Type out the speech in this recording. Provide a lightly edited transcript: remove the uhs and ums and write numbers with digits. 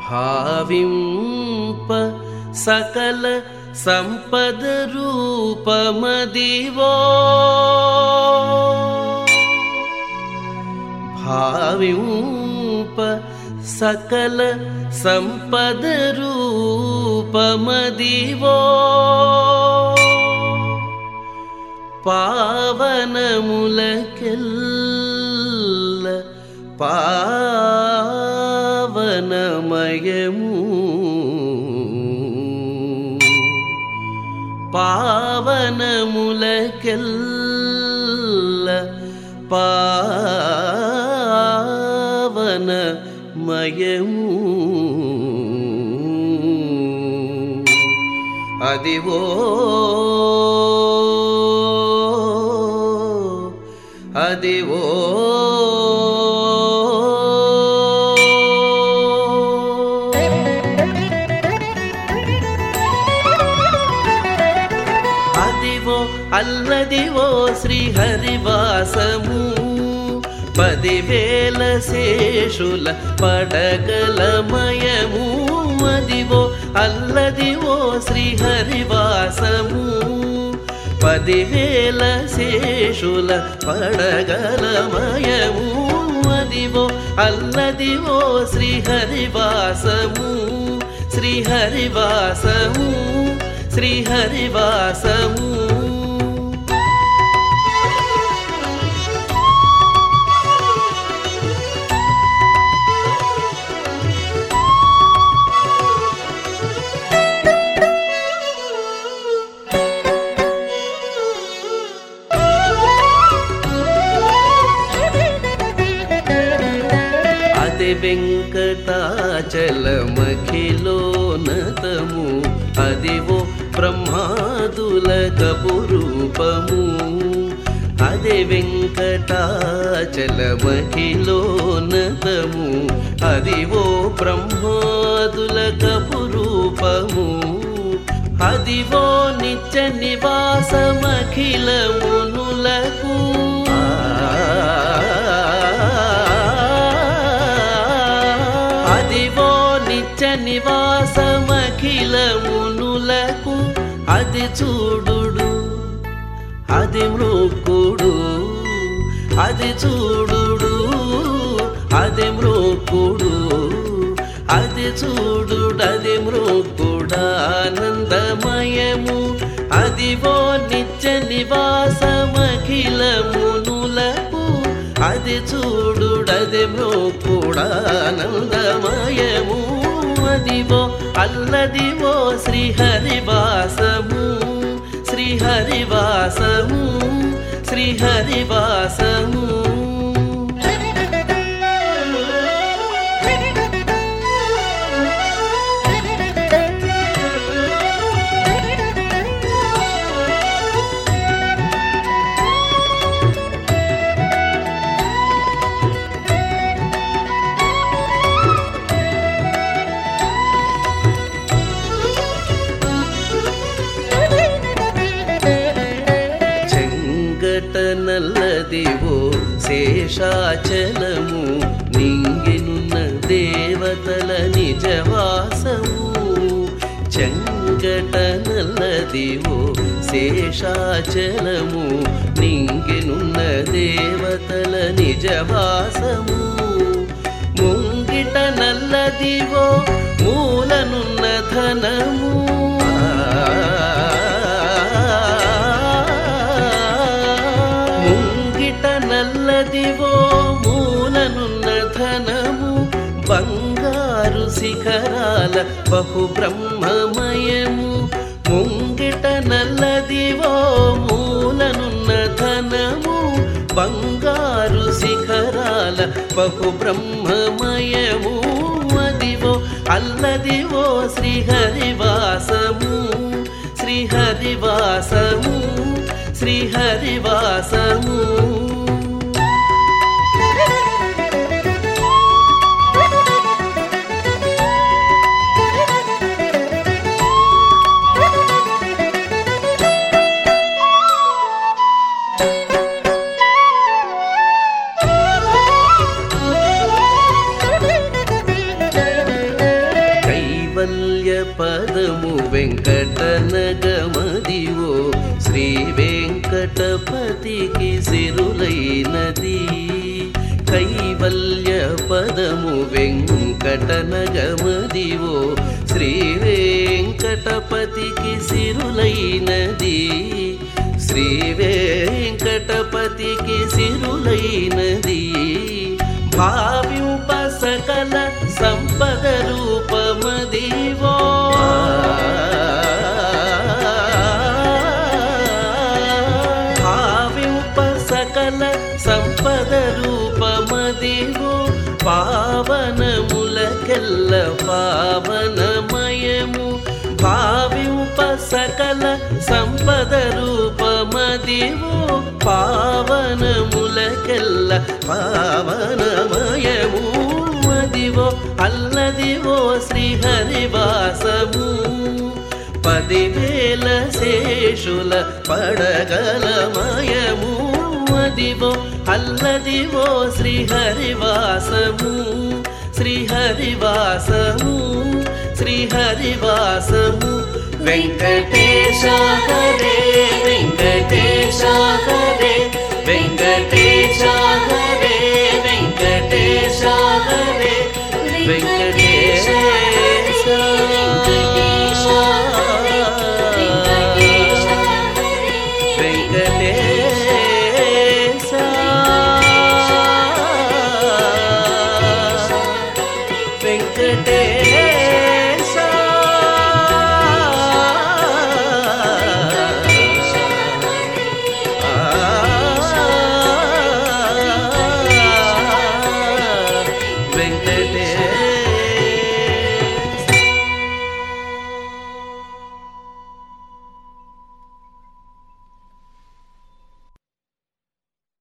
భావింప సకల సంపద రూపమదివో భావింప సకల సంపద రూపమదివో పావనములకెల్ల పావనమయము పావనములకెల్ల పావనమయము అదివో అదివో అదివో అల్లదివో శ్రీహరివాసము 10,000 శేషుల పడగలమయము అదివో అల్లదివో శ్రీహరివాసము 10,000 శేషుల పడగలమయము అదివో అల్లదివో శ్రీహరివాసము శ్రీహరివాసము శ్రీహరివాసము వెంకటాచలమఖిలోనతము అదివో బ్రహ్మాదులకపు రూపము అదే వెంకటాచలమఖిలోనతము అదివో బ్రహ్మాదులకపు రూపము అదివో నిత్య నివాసమఖిలమునులకు అదివో నిత్య నివాసమఖిలమునులకు అది చూడుడు అది మృక్కుడు అది చూడుడు అది మృక్కుడు అది చూడుడు అది మృక్కుడానందమయము అదివో నిత్య నివాసమఖిలమునులకు అది చూడుడది మృక్కుడానందమయము అదివో అల్లదివో శ్రీహరివాసము శ్రీహరివాసము శ్రీహరివాసము నల్లదివో శేషాచలము నింగినున్న దేవతల నిజవాసము చెంగట నల్లదివో శేషాచలము నింగినున్న దేవతల నిజవాసము ముంగిట నల్లదివో మూలనున్న ధనము నల్లదివో మూలనున్న ధనము బంగారు శిఖరాల బహు బ్రహ్మమయము ముంగిట నల్లదివో మూలనున్న ధనము బంగారు శిఖరాల బహు బ్రహ్మమయము అదివో అల్లదివో శ్రీహరివాసము శ్రీహరివాసము శ్రీహరివాసము పదము వెంకటనగమదివో శ్రీ వెంకటపతికి సిరులైనది కైవల్య పదము వెంకటనగమదివో శ్రీ వెంకటపతికి సిరులైనది శ్రీ వెంకటపతికి సిరులైనది భావ్యుప సకల సంపద రూపమదివో భావ్యుప సకల సంపద రూపమదివో పావనములకెల్ల పావనమయము భావ్యుప సకల సంపద రూపమదివో పావనములకెల్ల పావనమయము మదివో అల్లదివో శ్రీహరివాసము 10,000 శేషుల పడగలమయము మదివో అల్లదివో శ్రీహరివాసము శ్రీహరివాసము శ్రీహరివాసము వెంకటేశ హరే వెంకటేశ హరే వెంకటేశ హరే వెంకటేశ హరే వెంకటేశ వెంకటేశ